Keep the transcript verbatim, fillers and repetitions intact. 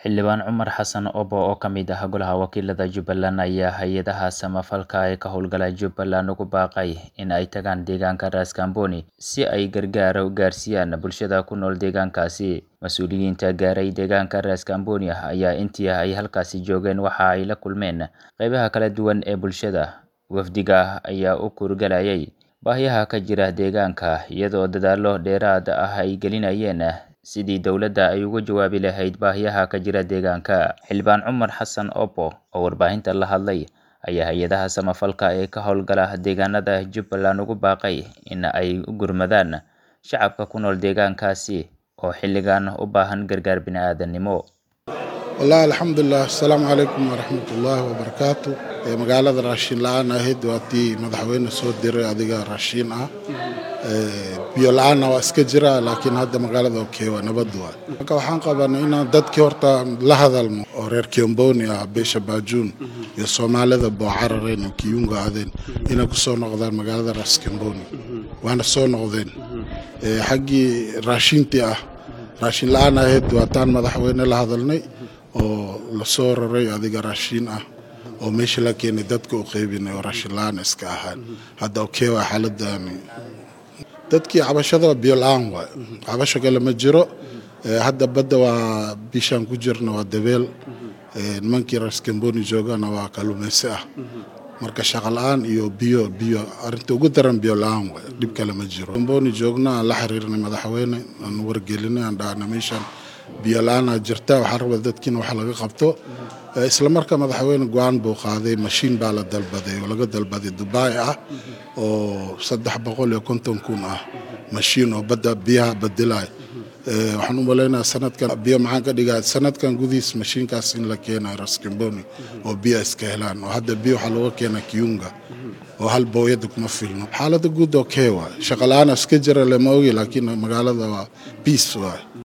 Xildhibaan Cumar Xasan Obo oo ka mid ah Golaha Wakiilada Jubbaland ayaa hay'adaha samafalka ee ka howlgala Jubbaland ugu baaqay in ay tagaan deegaanka Ras Kamboni si ay gargaar u gaarsiiyaan bulshada ku nool deegaankaasi. Mas'uuliyiinta gaaray deegaanka Ras Kamboni ayaa intii ay halkaasi joogeen waxa ay la kulmeen qaybaha kala duwan ee bulshada. Wafdiga ayaa u kurgalayay baahiyaha ka jira deegaanka, iyadoo dadaallo dheeraad ah ay gelinayeen sidii dowladda ay uga jawaabi lahayd baahiyaha ka jira deegaanka. Xildhibaan Cumar Xasan Obo oo warbaahinta la hadlay ayaa hay'adaha samafalka ee ka howlgala deegaanada Jubbaland ugu baaqay in ay u gurmadaan shacabka ku nool deegaankaasi oo xilligan u baahan gargaar bini'aadanimo. والله الحمد لله السلام عليكم ورحمة الله وبركاته. مقالة راشين لعنا هيد واتي مدحوين سود دير أديك راشين آه بيو لعنا واسكجرا، لكن هذا مقالة أوكي ونبضوا. كوحان قبنا إن دت كورتا لهذا الم أورير كيومبوني بيش باجون يسوم على ذا بعررين وكيونغا هذين إن كسون غذا مقالة راس كيومبوني وأنا سون غذين حقي راشين تيا راشين لعنا هيد واتان مدحوين لهذا الني oo la soo raray adiga raashin ah oo meesha la keenay dadka u qaybinay oo raashin laan iska ahaan. Hadda okay waa xaaladani dadkii cabashada biyo la'aan waa cabasho kale ma jiro. Hadda badda waa bishaan ku jirna waa dabeel nimankii Ras Kamboni joogana waa kalluumaysi ah. Marka shaqo la'aan iyo biyo biyo arinta ugu daran biyo la'aan waa dib kale ma jiro. Kamboni joogna la xiriirnay madaxweyne aan wargelinay aan dhaana meeshan biyo la'aan jirta, waxaan rabaa dadkiina wax laga qabto. Isla markaa madaxweyne go'aan buu qaaday, mashiin baa la dalbaday oo laga dalbaday Dubai ah oo saddex boqol iyo konton kun ah mashiin oo badda biyaha bedelay. Waxaan u maleynayaa sanadkan biyo maxaan ka dhigaa sanadkan gudihiis mashiinkaas in la keenay Ras Kamboni oo biyo iska helaan. Oo hadda biyo waxa looga keenay Kiunga oo hal booyad kuma filno. Xaaladda guud oo kee waa shaqo la'aan iska jira lama ogi, laakiin magaalada waa peace waa.